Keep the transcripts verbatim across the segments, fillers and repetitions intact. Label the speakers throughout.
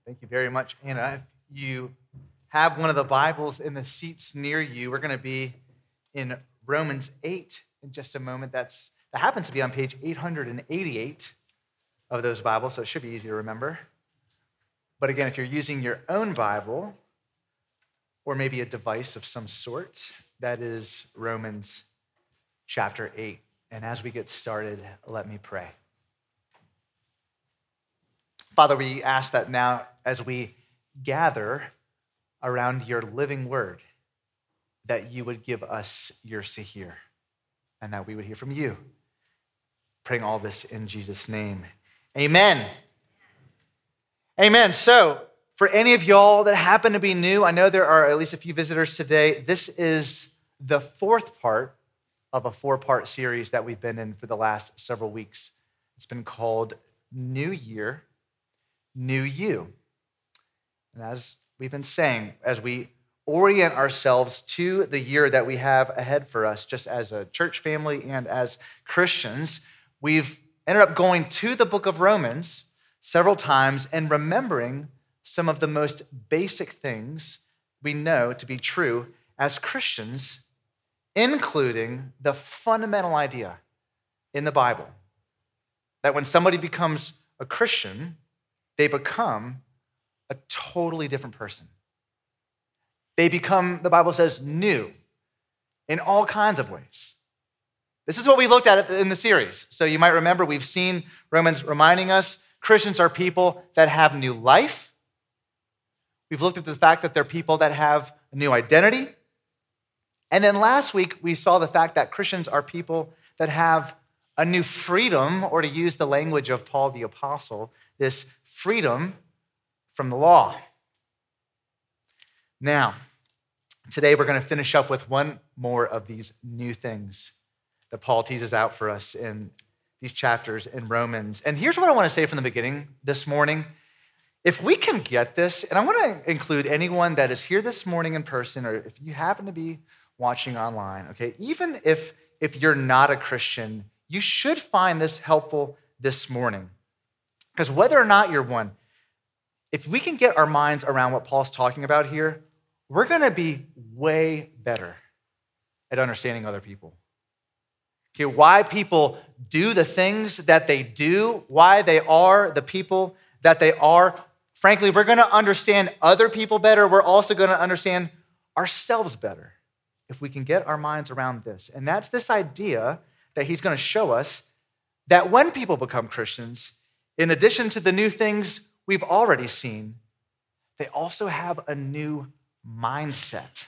Speaker 1: Thank you very much, Anna. If you have one of the Bibles in the seats near you, we're going to be in Romans eight in just a moment. That's That happens to be on page eight hundred eighty-eight of those Bibles, so it should be easy to remember. But again, if you're using your own Bible, or maybe a device of some sort, that is Romans chapter eight. And as we get started, let me pray. Father, we ask that now as we gather around your living word, that you would give us ears to hear and that we would hear from you. Praying all this in Jesus' name. Amen. Amen. So for any of y'all that happen to be new, I know there are at least a few visitors today. This is the fourth part of a four-part series that we've been in for the last several weeks. It's been called New Year, New You. And as we've been saying, as we orient ourselves to the year that we have ahead for us, just as a church family and as Christians, we've ended up going to the book of Romans several times and remembering some of the most basic things we know to be true as Christians, including the fundamental idea in the Bible that when somebody becomes a Christian, they become a totally different person. They become, the Bible says, new in all kinds of ways. This is what we looked at in the series. So you might remember we've seen Romans reminding us Christians are people that have new life. We've looked at the fact that they're people that have a new identity. And then last week, we saw the fact that Christians are people that have a new freedom, or to use the language of Paul the Apostle, this freedom from the law. Now, today we're going to finish up with one more of these new things that Paul teases out for us in these chapters in Romans. And here's what I want to say from the beginning this morning. If we can get this, and I want to include anyone that is here this morning in person, or if you happen to be watching online, okay, even if, if you're not a Christian, you should find this helpful this morning. Because whether or not you're one, if we can get our minds around what Paul's talking about here, we're going to be way better at understanding other people. Okay, why people do the things that they do, why they are the people that they are. Frankly, we're going to understand other people better. We're also going to understand ourselves better if we can get our minds around this. And that's this idea that he's going to show us that when people become Christians, in addition to the new things we've already seen, they also have a new mindset.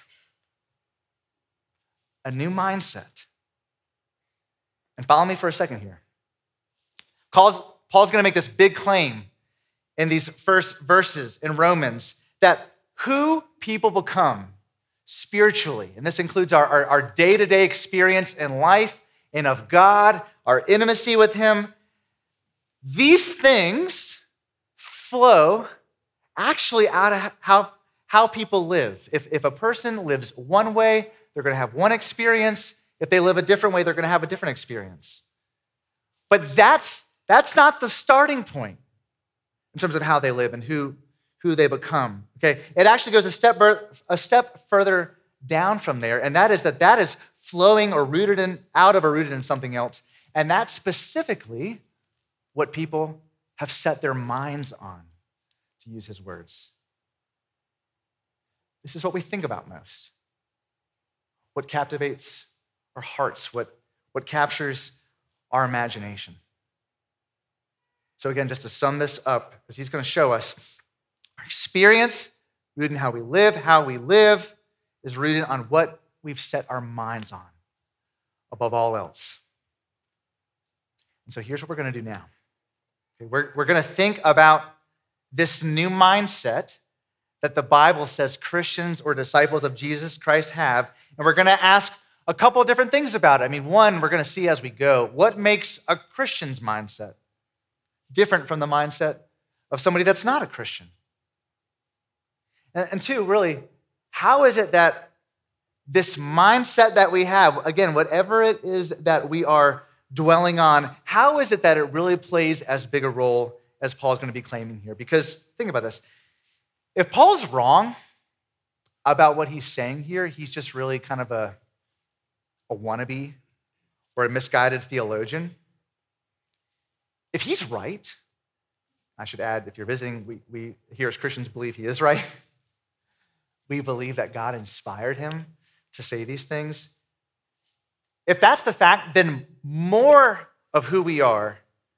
Speaker 1: A new mindset. And follow me for a second here. Paul's, Paul's going to make this big claim in these first verses in Romans that who people become spiritually, and this includes our, our, our day-to-day experience in life and of God, our intimacy with him, these things flow actually out of how, how people live. If, if a person lives one way, they're going to have one experience. If they live a different way, they're going to have a different experience. But that's, that's not the starting point in terms of how they live and who, who they become. Okay, it actually goes a step, a step further down from there, and that is that that is flowing or rooted in, out of or rooted in something else. And that's specifically what people have set their minds on, to use his words. This is what we think about most. What captivates our hearts, what, what captures our imagination. So again, just to sum this up, because he's going to show us, our experience, rooted in how we live, how we live, is rooted on what we've set our minds on, above all else. And so here's what we're going to do now. Okay, we're, we're going to think about this new mindset that the Bible says Christians or disciples of Jesus Christ have, and we're going to ask a couple of different things about it. I mean, one, we're going to see as we go, what makes a Christian's mindset different from the mindset of somebody that's not a Christian? And, and two, really, how is it that this mindset that we have, again, whatever it is that we are dwelling on, how is it that it really plays as big a role as Paul's going to be claiming here? Because think about this. If Paul's wrong about what he's saying here, he's just really kind of a, a wannabe or a misguided theologian. If he's right, I should add, if you're visiting, we, we here as Christians believe he is right. We believe that God inspired him to say these things. If that's the fact, then more of who we are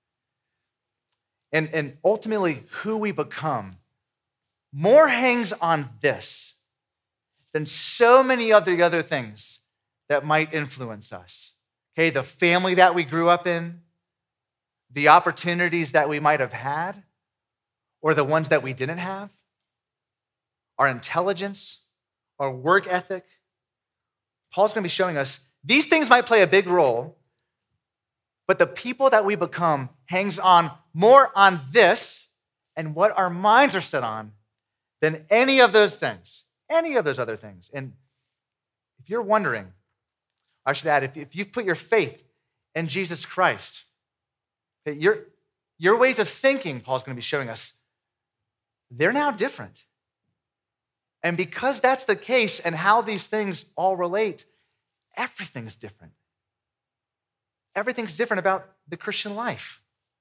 Speaker 1: and, and ultimately who we become, more hangs on this than so many of the other things that might influence us. Okay, the family that we grew up in, the opportunities that we might have had, or the ones that we didn't have, our intelligence, our work ethic. Paul's going to be showing us these things might play a big role, but the people that we become hangs on more on this and what our minds are set on than any of those things, any of those other things. And if you're wondering, I should add, if, if you've put your faith in Jesus Christ, your, your ways of thinking, Paul's going to be showing us, they're now different. And because that's the case and how these things all relate, everything's different. Everything's different about the Christian life.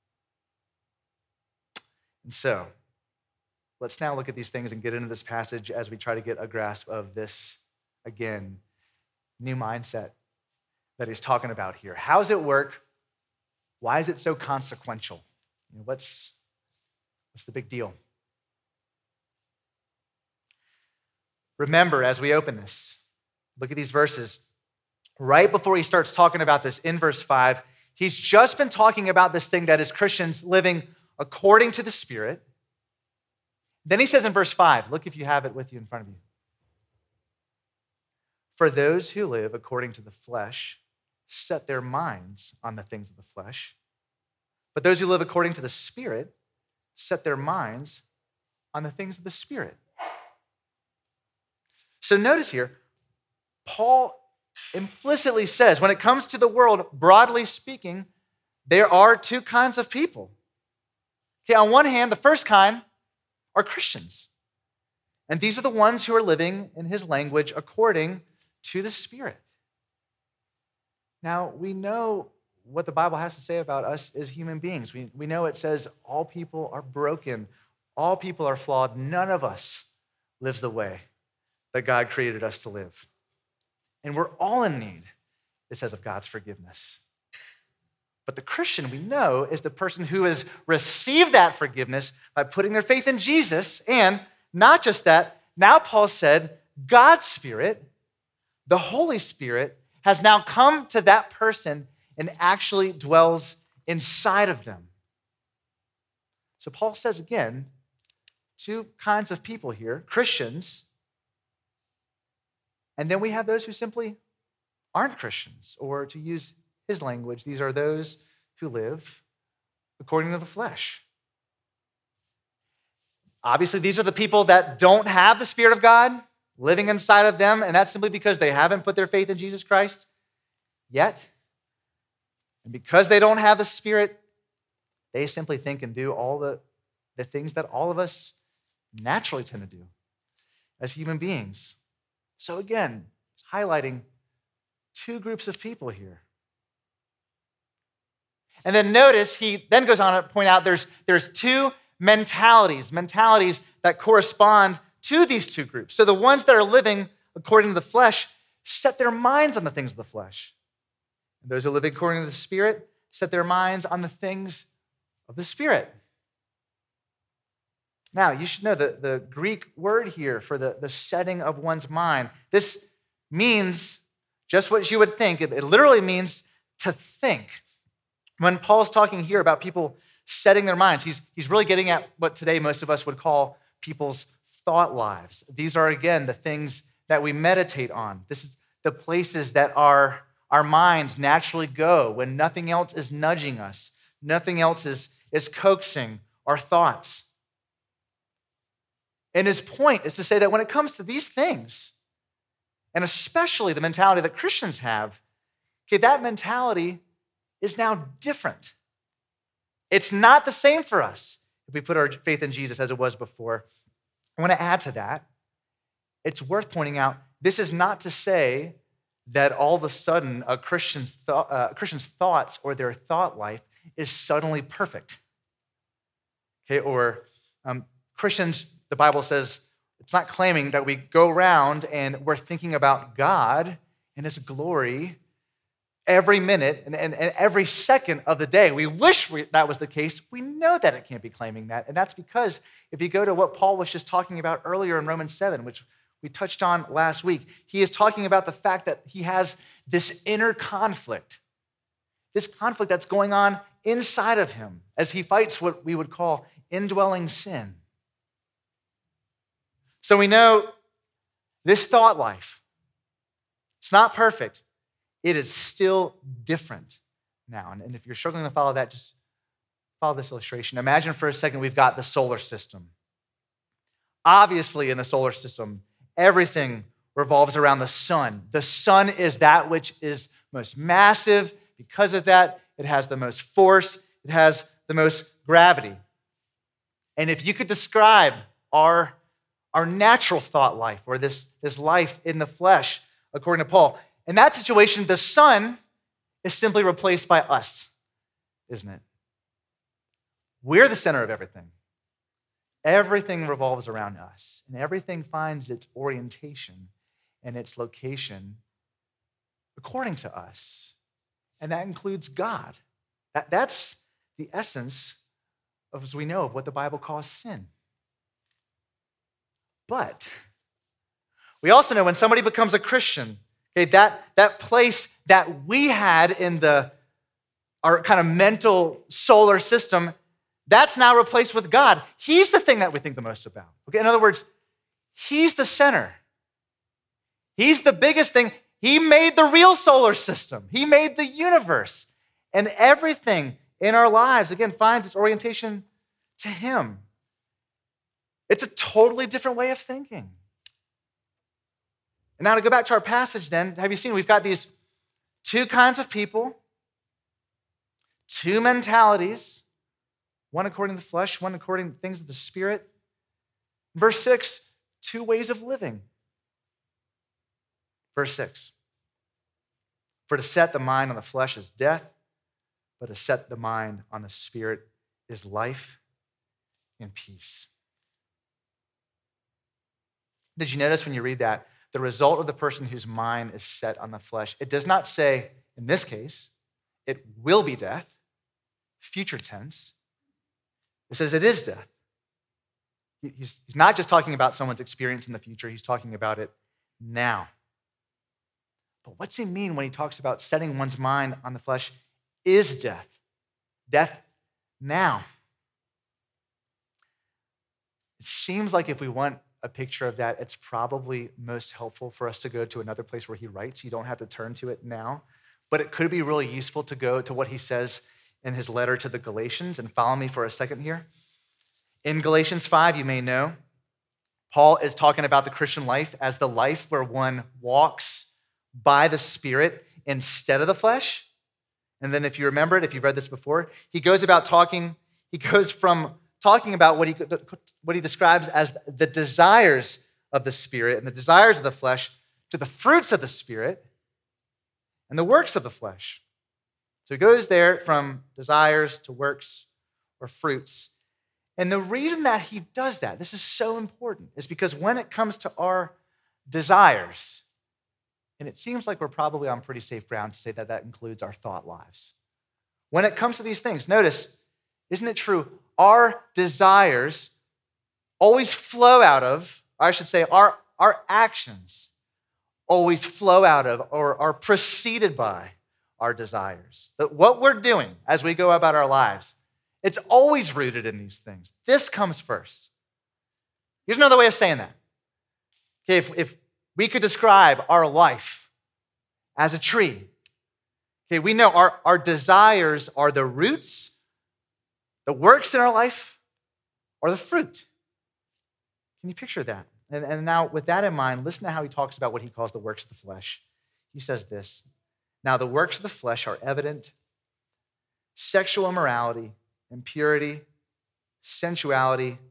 Speaker 1: And so, let's now look at these things and get into this passage as we try to get a grasp of this, again, new mindset that he's talking about here. How does it work? Why is it so consequential? You know, what's, what's the big deal? Remember, as we open this, look at these verses. Right before he starts talking about this in verse five, he's just been talking about this thing that is Christians living according to the Spirit. Then he says in verse five, look if you have it with you in front of you. For those who live according to the flesh set their minds on the things of the flesh, but those who live according to the Spirit set their minds on the things of the Spirit. So notice here, Paul implicitly says, when it comes to the world, broadly speaking, there are two kinds of people. Okay, on one hand, the first kind are Christians. And these are the ones who are living in his language according to the Spirit. Now, we know what the Bible has to say about us as human beings. We, we know it says all people are broken. All people are flawed. None of us lives the way that God created us to live. And we're all in need, it says, of God's forgiveness. But the Christian, we know, is the person who has received that forgiveness by putting their faith in Jesus. And not just that, now Paul said, God's Spirit, the Holy Spirit, has now come to that person and actually dwells inside of them. So Paul says again, two kinds of people here, Christians, and then we have those who simply aren't Christians, or to use his language, these are those who live according to the flesh. Obviously, these are the people that don't have the Spirit of God living inside of them, and that's simply because they haven't put their faith in Jesus Christ yet. And because they don't have the Spirit, they simply think and do all the, the things that all of us naturally tend to do as human beings. So again, it's highlighting two groups of people here. And then notice he then goes on to point out there's, there's two mentalities, mentalities that correspond to these two groups. So the ones that are living according to the flesh set their minds on the things of the flesh. And those who live according to the Spirit set their minds on the things of the Spirit. Now, you should know the, the Greek word here for the, the setting of one's mind. This means just what you would think. It, it literally means to think. When Paul's talking here about people setting their minds, he's, he's really getting at what today most of us would call people's thought lives. These are, again, the things that we meditate on. This is the places that our, our minds naturally go when nothing else is nudging us. Nothing else is, is coaxing our thoughts. And his point is to say that when it comes to these things, and especially the mentality that Christians have, okay, that mentality is now different. It's not the same for us if we put our faith in Jesus as it was before. I want to add to that. It's worth pointing out, this is not to say that all of a sudden a Christian's, th- uh, a Christian's thoughts or their thought life is suddenly perfect. Okay, or um, Christians, the Bible says, it's not claiming that we go around and we're thinking about God and his glory every minute and, and, and every second of the day. We wish we, that was the case. We know that it can't be claiming that. And that's because if you go to what Paul was just talking about earlier in Romans seven, which we touched on last week, he is talking about the fact that he has this inner conflict, this conflict that's going on inside of him as he fights what we would call indwelling sin. So we know this thought life, it's not perfect. It is still different now. And if you're struggling to follow that, just follow this illustration. Imagine for a second we've got the solar system. Obviously, in the solar system, everything revolves around the sun. The sun is that which is most massive. Because of that, it has the most force. It has the most gravity. And if you could describe our, our natural thought life, or this, this life in the flesh, according to Paul, in that situation, the sun is simply replaced by us, isn't it? We're the center of everything. Everything revolves around us, and everything finds its orientation and its location according to us. And that includes God. That, that's the essence of, as we know, of what the Bible calls sin. But we also know when somebody becomes a Christian, okay, that, that place that we had in the our kind of mental solar system, that's now replaced with God. He's the thing that we think the most about. Okay, in other words, he's the center. He's the biggest thing. He made the real solar system. He made the universe. And everything in our lives, again, finds its orientation to him. It's a totally different way of thinking. And now to go back to our passage then, have you seen we've got these two kinds of people, two mentalities, one according to the flesh, one according to things of the Spirit. Verse six, two ways of living. Verse six, for to set the mind on the flesh is death, but to set the mind on the Spirit is life and peace. Did you notice when you read that, the result of the person whose mind is set on the flesh, it does not say, in this case, it will be death, future tense. It says it is death. He's, he's not just talking about someone's experience in the future, he's talking about it now. But what's he mean when he talks about setting one's mind on the flesh is death? Death now. It seems like if we want a picture of that, it's probably most helpful for us to go to another place where he writes. You don't have to turn to it now. But it could be really useful to go to what he says in his letter to the Galatians. And follow me for a second here. In Galatians five, you may know, Paul is talking about the Christian life as the life where one walks by the Spirit instead of the flesh. And then if you remember it, if you've read this before, he goes about talking, he goes from talking about what he, what he describes as the desires of the Spirit and the desires of the flesh to the fruits of the Spirit and the works of the flesh. So he goes there from desires to works or fruits. And the reason that he does that, this is so important, is because when it comes to our desires, and it seems like we're probably on pretty safe ground to say that that includes our thought lives. When it comes to these things, notice, isn't it true? Our desires always flow out of, or I should say, our, our actions always flow out of or are preceded by our desires. That what we're doing as we go about our lives, it's always rooted in these things. This comes first. Here's another way of saying that. Okay, if, if we could describe our life as a tree, okay, we know our, our desires are the roots. The works in our life are the fruit. Can you picture that? And, and now, with that in mind, listen to how he talks about what he calls the works of the flesh. He says this, now the works of the flesh are evident: sexual immorality, impurity, sensuality,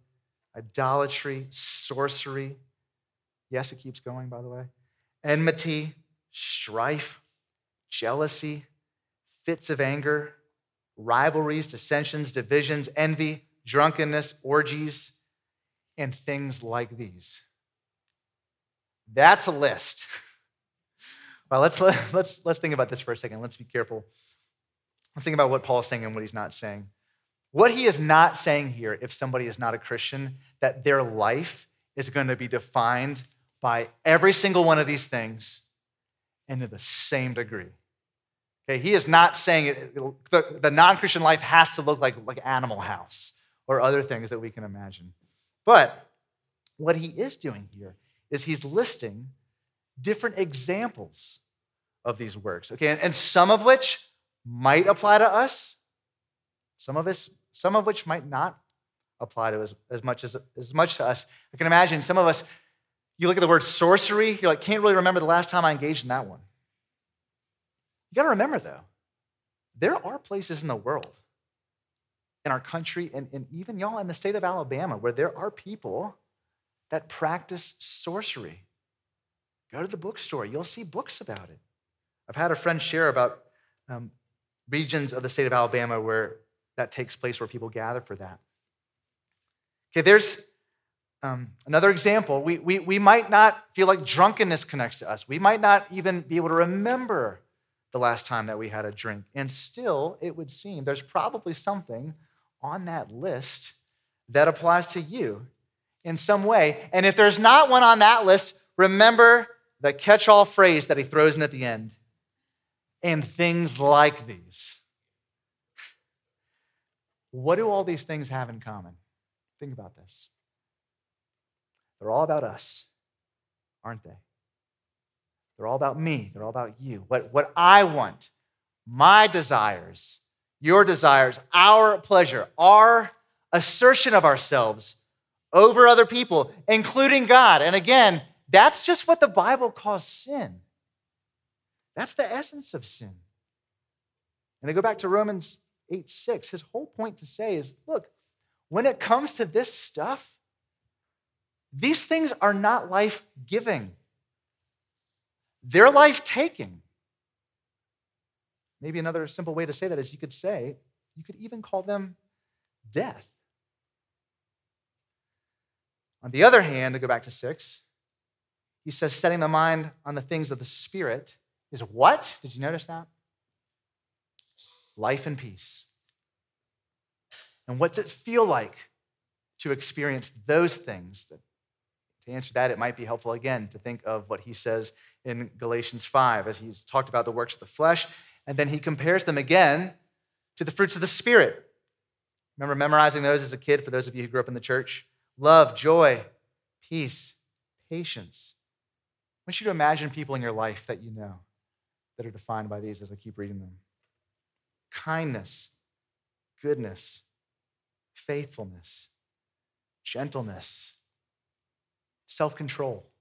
Speaker 1: idolatry, sorcery. Yes, it keeps going, by the way. Enmity, strife, jealousy, fits of anger, rivalries, dissensions, divisions, envy, drunkenness, orgies, and things like these. That's a list. Well, let's, let's, let's think about this for a second. Let's be careful. Let's think about what Paul's saying and what he's not saying. What he is not saying here, if somebody is not a Christian, that their life is going to be defined by every single one of these things and to the same degree. Okay, he is not saying it, the, the non-Christian life has to look like, like Animal House or other things that we can imagine. But what he is doing here is he's listing different examples of these works, okay, and, and some of which might apply to us, some of us, some of which might not apply to us as much as, as much to us. I can imagine some of us, you look at the word sorcery, you're like, can't really remember the last time I engaged in that one. You got to remember, though, there are places in the world, in our country, and, and even y'all in the state of Alabama, where there are people that practice sorcery. Go to the bookstore. You'll see books about it. I've had a friend share about um, regions of the state of Alabama where that takes place, where people gather for that. Okay, there's um, another example. We, we, we might not feel like drunkenness connects to us. We might not even be able to remember the last time that we had a drink. And still, it would seem there's probably something on that list that applies to you in some way. And if there's not one on that list, remember the catch-all phrase that he throws in at the end. And things like these. What do all these things have in common? Think about this. They're all about us, aren't they? They're all about me. They're all about you. What, what I want, my desires, your desires, our pleasure, our assertion of ourselves over other people, including God. And again, that's just what the Bible calls sin. That's the essence of sin. And I go back to Romans eight six. His whole point to say is, look, when it comes to this stuff, these things are not life-giving. They're life-taking. Maybe another simple way to say that is you could say, you could even call them death. On the other hand, to go back to six, he says setting the mind on the things of the Spirit is what? Did you notice that? Life and peace. And what's it feel like to experience those things? To answer that, it might be helpful again to think of what he says in Galatians five as he's talked about the works of the flesh, and then he compares them again to the fruits of the Spirit. Remember memorizing those as a kid for those of you who grew up in the church? Love, joy, peace, patience. I want you to imagine people in your life that you know that are defined by these as I keep reading them. Kindness, goodness, faithfulness, gentleness, self-control.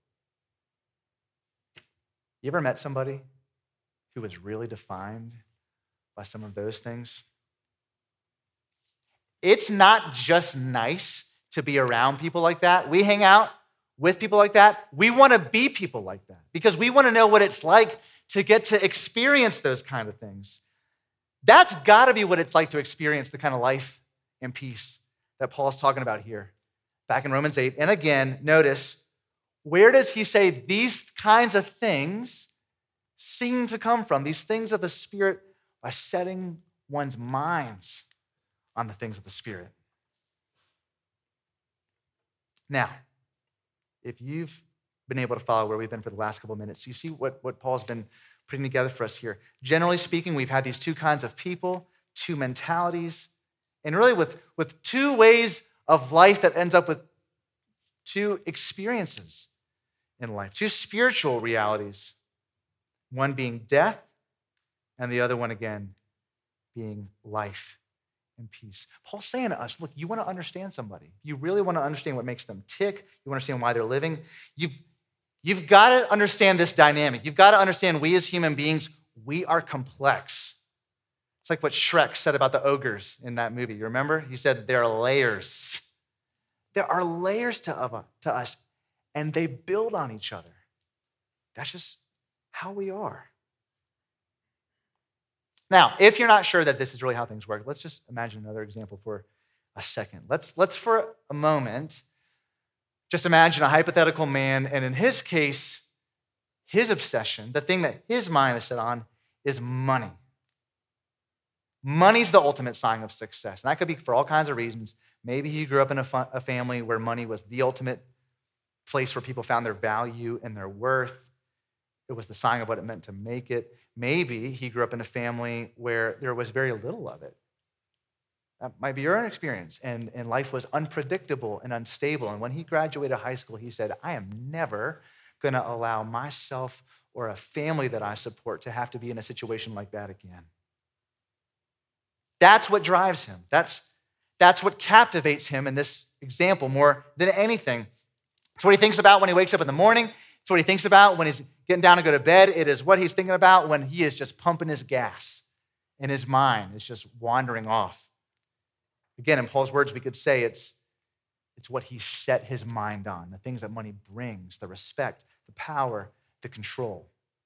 Speaker 1: You ever met somebody who was really defined by some of those things? It's not just nice to be around people like that. We hang out with people like that. We want to be people like that because we want to know what it's like to get to experience those kind of things. That's got to be what it's like to experience the kind of life and peace that Paul's talking about here, back in Romans eight. And again, notice, where does he say these kinds of things seem to come from? These things of the Spirit, by setting one's minds on the things of the Spirit. Now, if you've been able to follow where we've been for the last couple of minutes, you see what, what Paul's been putting together for us here. Generally speaking, we've had these two kinds of people, two mentalities, and really with, with two ways of life that ends up with two experiences in life, two spiritual realities, one being death, and the other one, again, being life and peace. Paul's saying to us, look, you want to understand somebody. You really want to understand what makes them tick. You want to understand why they're living. You've, you've got to understand this dynamic. You've got to understand we as human beings, we are complex. It's like what Shrek said about the ogres in that movie. You remember? He said, there are layers. There are layers to, of, to us, and they build on each other. That's just how we are. Now, if you're not sure that this is really how things work, let's just imagine another example for a second. Let's, let's for a moment, just imagine a hypothetical man, and in his case, his obsession, the thing that his mind is set on, is money. Money's the ultimate sign of success. And that could be for all kinds of reasons. Maybe he grew up in a, fa- a family where money was the ultimate place where people found their value and their worth. It was the sign of what it meant to make it. Maybe he grew up in a family where there was very little of it. That might be your own experience. And, and life was unpredictable and unstable. And when he graduated high school, he said, I am never going to allow myself or a family that I support to have to be in a situation like that again. That's what drives him. That's, that's what captivates him in this example more than anything. It's what he thinks about when he wakes up in the morning. It's what he thinks about when he's getting down to go to bed. It is what he's thinking about when he is just pumping his gas and his mind is just wandering off. Again, in Paul's words, we could say it's, it's what he set his mind on, the things that money brings, the respect, the power, the control.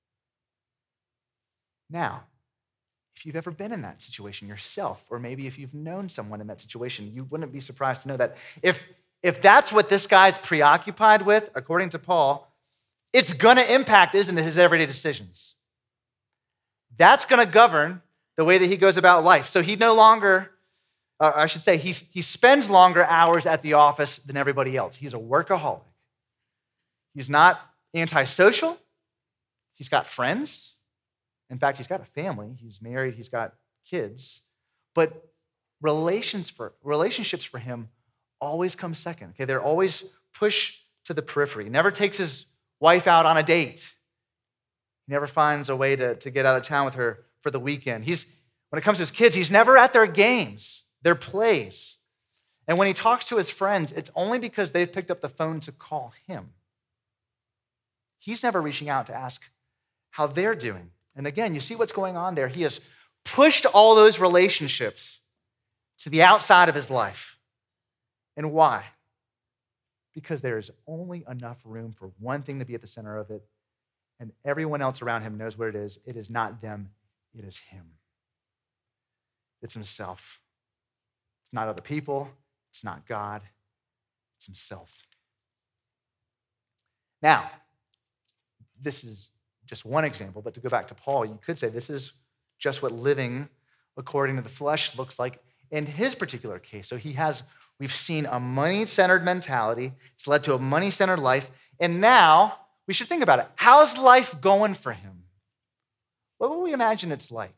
Speaker 1: Now, if you've ever been in that situation yourself, or maybe if you've known someone in that situation, you wouldn't be surprised to know that if, if that's what this guy's preoccupied with, according to Paul, it's going to impact, isn't it, his everyday decisions. That's going to govern the way that he goes about life. So he no longer, or I should say, he's, he spends longer hours at the office than everybody else. He's a workaholic. He's not antisocial. He's got friends. In fact, he's got a family. He's married. He's got kids. But relations for, relationships for him always come second. Okay, they're always pushed to the periphery. He never takes his wife out on a date. He never finds a way to, to get out of town with her for the weekend. He's, when it comes to his kids, he's never at their games, their plays. And when he talks to his friends, it's only because they've picked up the phone to call him. He's never reaching out to ask how they're doing. And again, you see what's going on there. He has pushed all those relationships to the outside of his life. And why? Because there is only enough room for one thing to be at the center of it, and everyone else around him knows what it is. It is not them, it is him. It's himself. It's not other people, it's not God, it's himself. Now, this is just one example, but to go back to Paul, you could say this is just what living according to the flesh looks like in his particular case. So he has, we've seen a money-centered mentality. It's led to a money-centered life. And now we should think about it. How's life going for him? What would we imagine it's like?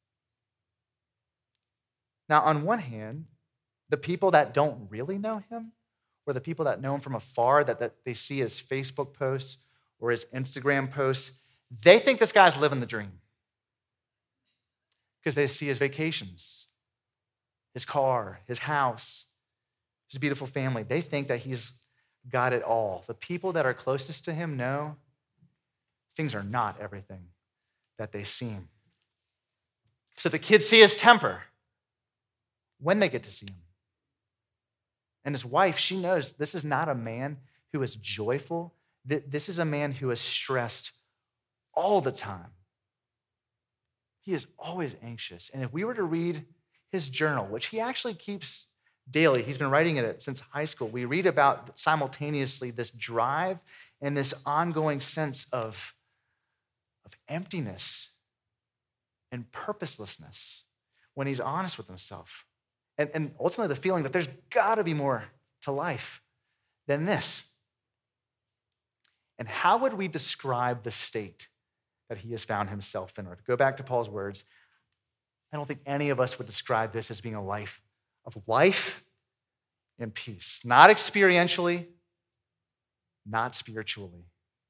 Speaker 1: Now, on one hand, the people that don't really know him, or the people that know him from afar, that, that they see his Facebook posts or his Instagram posts, they think this guy's living the dream because they see his vacations, his car, his house, his beautiful family. They think that he's got it all. The people that are closest to him know things are not everything that they seem. So the kids see his temper when they get to see him. And his wife, she knows this is not a man who is joyful. This is a man who is stressed all the time. He is always anxious. And if we were to read his journal, which he actually keeps daily, he's been writing it since high school, we read about simultaneously this drive and this ongoing sense of, of emptiness and purposelessness when he's honest with himself. And, and ultimately the feeling that there's got to be more to life than this. And how would we describe the state that he has found himself in? Or to go back to Paul's words, I don't think any of us would describe this as being a life of life and peace. Not experientially, not spiritually.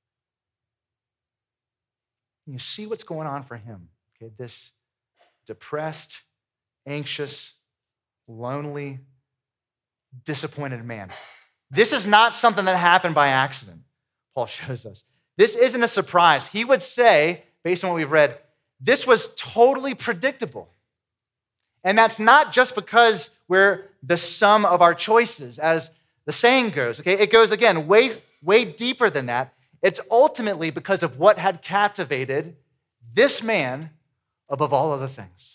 Speaker 1: You see what's going on for him, okay? This depressed, anxious, lonely, disappointed man. This is not something that happened by accident, Paul shows us. This isn't a surprise. He would say, based on what we've read, this was totally predictable. And that's not just because we're the sum of our choices, as the saying goes, okay? It goes, again, way, way deeper than that. It's ultimately because of what had captivated this man above all other things.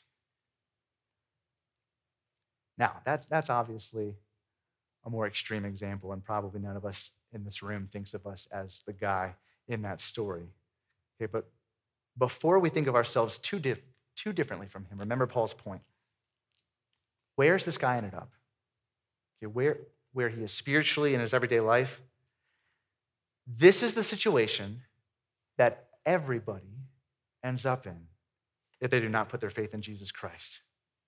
Speaker 1: Now, that's, that's obviously a more extreme example, and probably none of us in this room thinks of us as the guy in that story. Okay, but before we think of ourselves too, dif- too differently from him, remember Paul's point. Where's this guy ended up? Okay, where, where he is spiritually in his everyday life. This is the situation that everybody ends up in if they do not put their faith in Jesus Christ.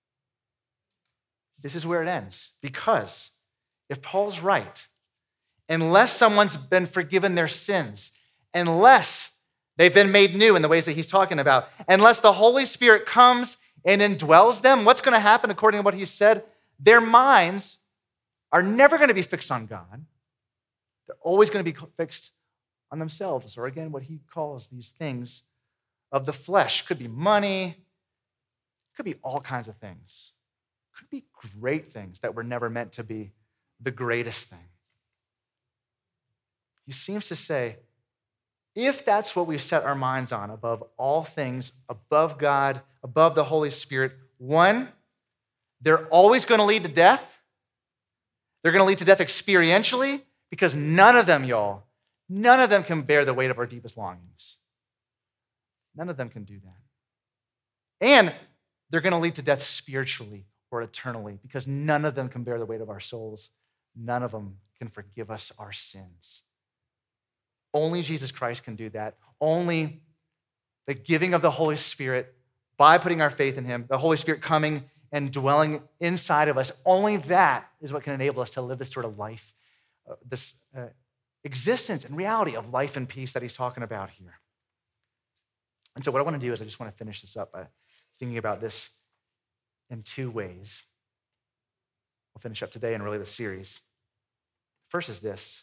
Speaker 1: This is where it ends. Because if Paul's right, unless someone's been forgiven their sins, unless they've been made new in the ways that he's talking about, unless the Holy Spirit comes and indwells them, what's going to happen according to what he said? Their minds are never going to be fixed on God. They're always going to be fixed on themselves, or again, what he calls these things of the flesh. Could be money, could be all kinds of things. Could be great things that were never meant to be the greatest thing. He seems to say, if that's what we set our minds on above all things, above God, above the Holy Spirit, one, they're always going to lead to death. They're going to lead to death experientially, because none of them, y'all, none of them can bear the weight of our deepest longings. None of them can do that. And they're going to lead to death spiritually or eternally, because none of them can bear the weight of our souls. None of them can forgive us our sins. Only Jesus Christ can do that. Only the giving of the Holy Spirit by putting our faith in him, the Holy Spirit coming and dwelling inside of us, only that is what can enable us to live this sort of life, uh, this uh, existence and reality of life and peace that he's talking about here. And so what I want to do is I just want to finish this up by thinking about this in two ways. We'll finish up today and really the series. First is this.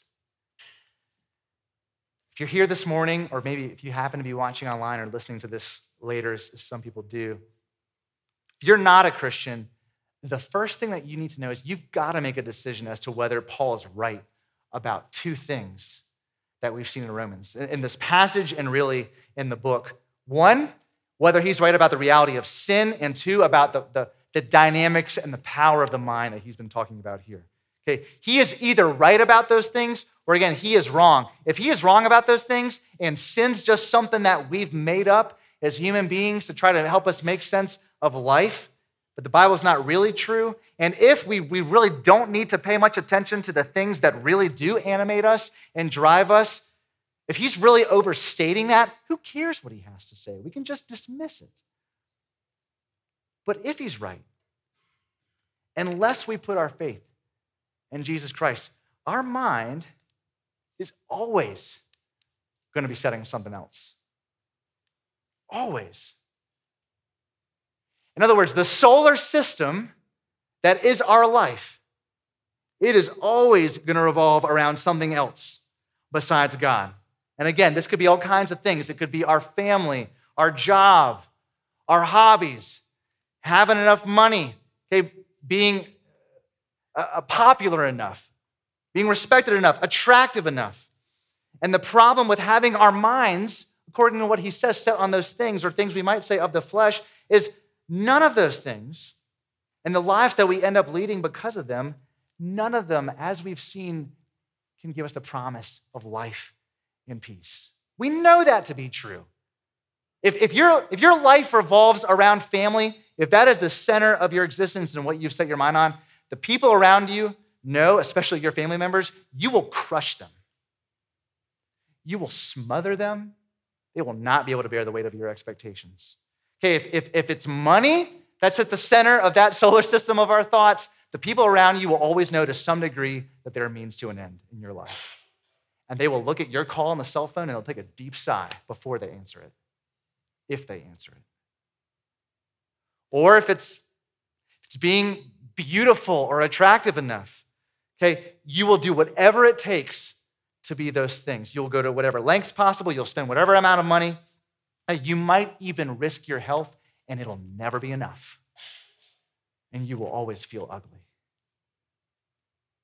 Speaker 1: If you're here this morning, or maybe if you happen to be watching online or listening to this later, as some people do, if you're not a Christian, the first thing that you need to know is you've got to make a decision as to whether Paul is right about two things that we've seen in Romans, in this passage and really in the book. One, whether he's right about the reality of sin, and two, about the, the, the dynamics and the power of the mind that he's been talking about here. Okay, he is either right about those things, or again, he is wrong. If he is wrong about those things, and sin's just something that we've made up as human beings to try to help us make sense of life, but the Bible's not really true, and if we, we really don't need to pay much attention to the things that really do animate us and drive us, if he's really overstating that, who cares what he has to say? We can just dismiss it. But if he's right, unless we put our faith in Jesus Christ, our mind is always going to be setting something else. Always. In other words, the solar system that is our life, it is always going to revolve around something else besides God. And again, this could be all kinds of things. It could be our family, our job, our hobbies, having enough money, okay, being uh, popular enough, being respected enough, attractive enough. And the problem with having our minds, according to what he says, set on those things, or things we might say of the flesh, is none of those things, and the life that we end up leading because of them, none of them, as we've seen, can give us the promise of life in peace. We know that to be true. If, if, your, if your life revolves around family, if that is the center of your existence and what you've set your mind on, the people around you know, especially your family members, you will crush them. You will smother them. They will not be able to bear the weight of your expectations. Okay, if, if, if it's money that's at the center of that solar system of our thoughts, the people around you will always know to some degree that there are means to an end in your life. And they will look at your call on the cell phone and they'll take a deep sigh before they answer it, if they answer it. Or if it's, if it's being beautiful or attractive enough, okay, you will do whatever it takes to be those things. You'll go to whatever lengths possible. You'll spend whatever amount of money. You might even risk your health, and it'll never be enough. And you will always feel ugly.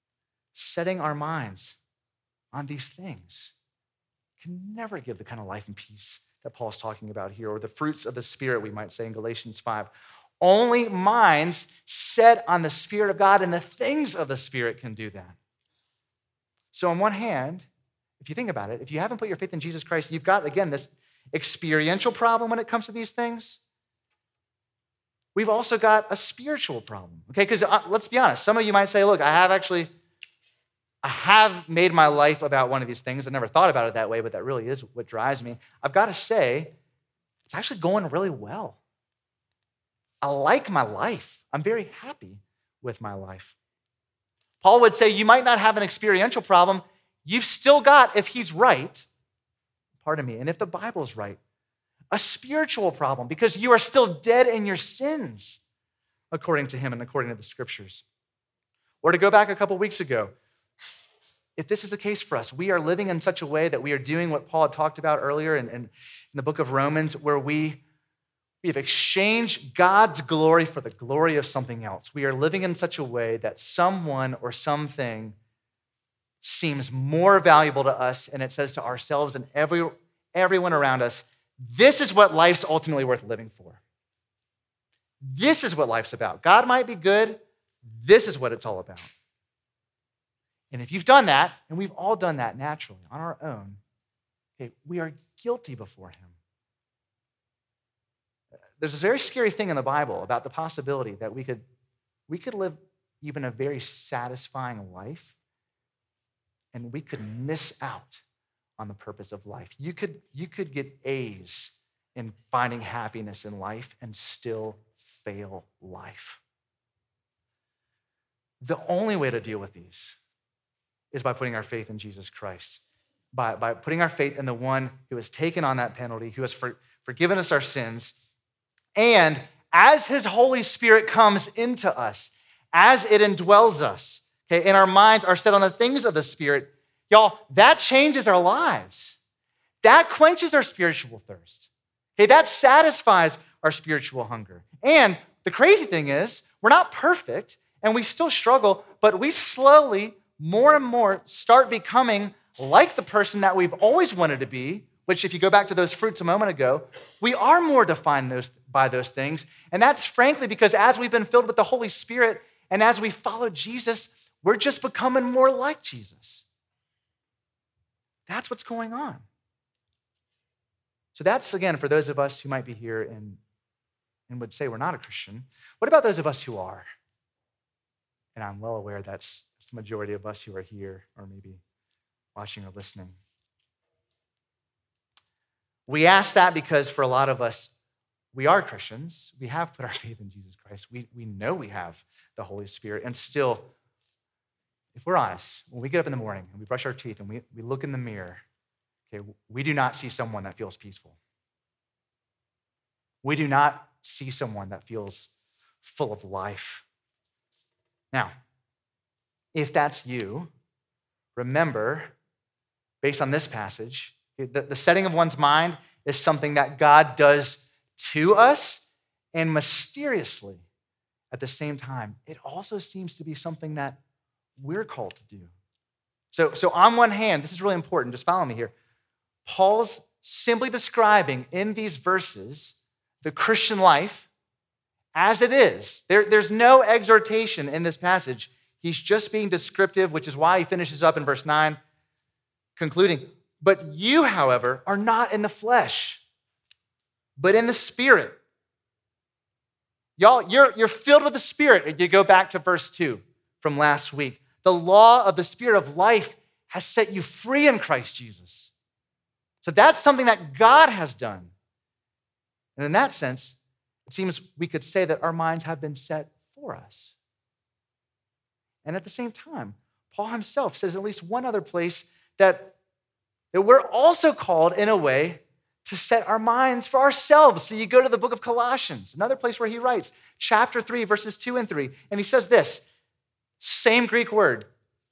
Speaker 1: setting our minds on these things can never give the kind of life and peace that Paul's talking about here, or the fruits of the Spirit, we might say in Galatians five. Only minds set on the Spirit of God and the things of the Spirit can do that. So on one hand, if you think about it, if you haven't put your faith in Jesus Christ, you've got, again, this experiential problem when it comes to these things. We've also got a spiritual problem, okay? Because uh, let's be honest, some of you might say, look, I have actually, I have made my life about one of these things. I never thought about it that way, but that really is what drives me. I've got to say, it's actually going really well. I like my life. I'm very happy with my life. Paul would say you might not have an experiential problem. You've still got, if he's right, pardon me, and if the Bible's right, a spiritual problem because you are still dead in your sins, according to him and according to the scriptures. Or to go back a couple weeks ago, if this is the case for us, we are living in such a way that we are doing what Paul had talked about earlier in, in, in the book of Romans, where we, we have exchanged God's glory for the glory of something else. We are living in such a way that someone or something seems more valuable to us, and it says to ourselves and every, everyone around us, this is what life's ultimately worth living for. This is what life's about. God might be good. This is what it's all about. And if you've done that, and we've all done that naturally on our own, okay, we are guilty before him. There's a very scary thing in the Bible about the possibility that we could, we could live even a very satisfying life, and we could miss out on the purpose of life. You could, you could get A's in finding happiness in life and still fail life. The only way to deal with these is by putting our faith in Jesus Christ, by, by putting our faith in the one who has taken on that penalty, who has for, forgiven us our sins, and as his Holy Spirit comes into us, as it indwells us, okay, and our minds are set on the things of the Spirit, y'all, that changes our lives. That quenches our spiritual thirst. Okay, that satisfies our spiritual hunger. And the crazy thing is, we're not perfect, and we still struggle, but we slowly, more and more, start becoming like the person that we've always wanted to be, which if you go back to those fruits a moment ago, we are more defined those, by those things. And that's frankly because as we've been filled with the Holy Spirit and as we follow Jesus, we're just becoming more like Jesus. That's what's going on. So that's, again, for those of us who might be here and, and would say we're not a Christian. What about those of us who are? And I'm well aware that's, that's the majority of us who are here or maybe watching or listening. We ask that because for a lot of us, we are Christians. We have put our faith in Jesus Christ. We, we know we have the Holy Spirit. And still, if we're honest, when we get up in the morning and we brush our teeth and we, we look in the mirror, okay, we do not see someone that feels peaceful. We do not see someone that feels full of life. Now, if that's you, remember, based on this passage, the, the setting of one's mind is something that God does to us, and mysteriously, at the same time, it also seems to be something that we're called to do. So, so on one hand, this is really important, just follow me here. Paul's simply describing in these verses the Christian life as it is. There, there's no exhortation in this passage. He's just being descriptive, which is why he finishes up in verse nine, concluding, but you, however, are not in the flesh, but in the Spirit. Y'all, you're, you're filled with the Spirit. You go back to verse two from last week. The law of the Spirit of life has set you free in Christ Jesus. So that's something that God has done. And in that sense, it seems we could say that our minds have been set for us. And at the same time, Paul himself says at least one other place that, that we're also called in a way to set our minds for ourselves. So you go to the book of Colossians, another place where he writes, chapter three, verses two and three, and he says this, same Greek word,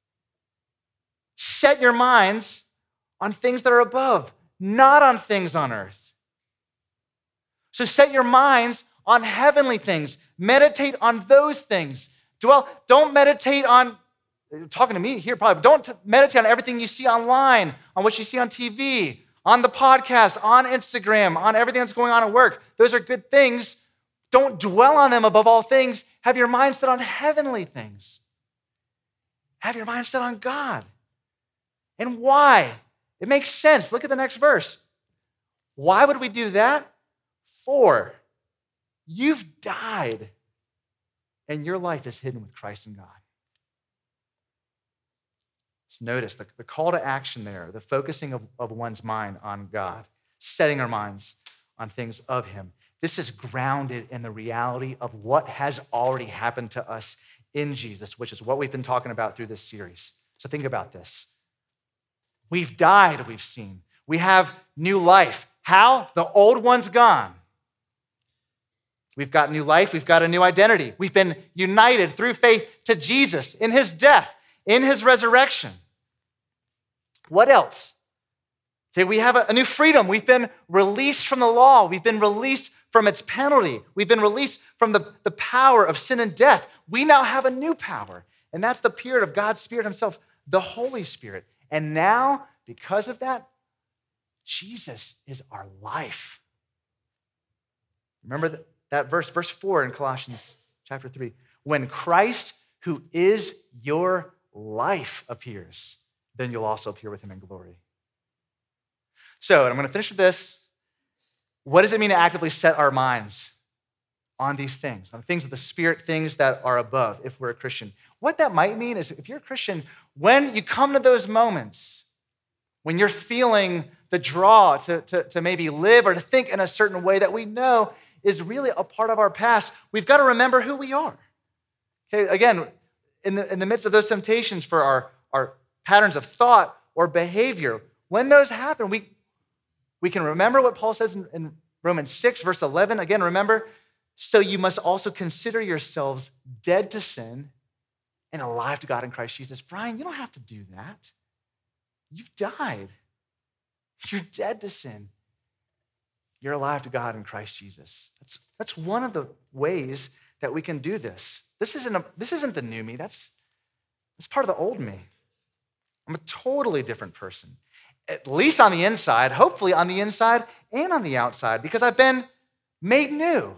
Speaker 1: set your minds on things that are above, not on things on earth. So set your minds on heavenly things. Meditate on those things. Dwell, don't meditate on talking to me here probably, don't meditate on everything you see online, on what you see on T V, on the podcast, on Instagram, on everything that's going on at work. Those are good things. Don't dwell on them above all things. Have your mind set on heavenly things. Have your mind set on God. And why? It makes sense. Look at the next verse. Why would we do that? For you've died and your life is hidden with Christ in God. Just notice the, the call to action there, the focusing of, of one's mind on God, setting our minds on things of him. This is grounded in the reality of what has already happened to us in Jesus, which is what we've been talking about through this series. So think about this. We've died, we've seen. We have new life. How? The old one's gone. We've got new life. We've got a new identity. We've been united through faith to Jesus in his death, in his resurrection. What else? Okay, we have a, a new freedom. We've been released from the law. We've been released from its penalty. We've been released from the, the power of sin and death. We now have a new power, and that's the period of God's Spirit himself, the Holy Spirit. And now, because of that, Jesus is our life. Remember that, that verse, verse four in Colossians chapter three. When Christ, who is your life, appears, then you'll also appear with him in glory. So, and I'm going to finish with this. What does it mean to actively set our minds on these things, on things of the Spirit, things that are above, if we're a Christian? What that might mean is if you're a Christian, when you come to those moments, when you're feeling the draw to, to, to maybe live or to think in a certain way that we know is really a part of our past, we've got to remember who we are. Okay, again, in the, in the midst of those temptations for our, our patterns of thought or behavior, when those happen, we, we can remember what Paul says in, in Romans six, verse eleven. Again, remember, so you must also consider yourselves dead to sin and alive to God in Christ Jesus. Brian, you don't have to do that. You've died. You're dead to sin. You're alive to God in Christ Jesus. That's, that's one of the ways that we can do this. This isn't, a, this isn't the new me. That's, that's part of the old me. I'm a totally different person, at least on the inside, hopefully on the inside and on the outside, because I've been made new.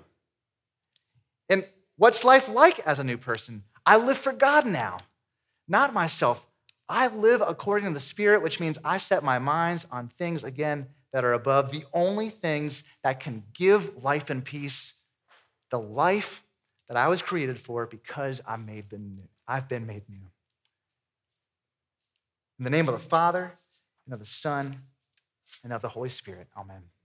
Speaker 1: And what's life like as a new person? I live for God now, not myself. I live according to the Spirit, which means I set my minds on things, again, that are above, the only things that can give life and peace, the life that I was created for because I'm made been new. I've been made new. In the name of the Father, and of the Son, and of the Holy Spirit, amen.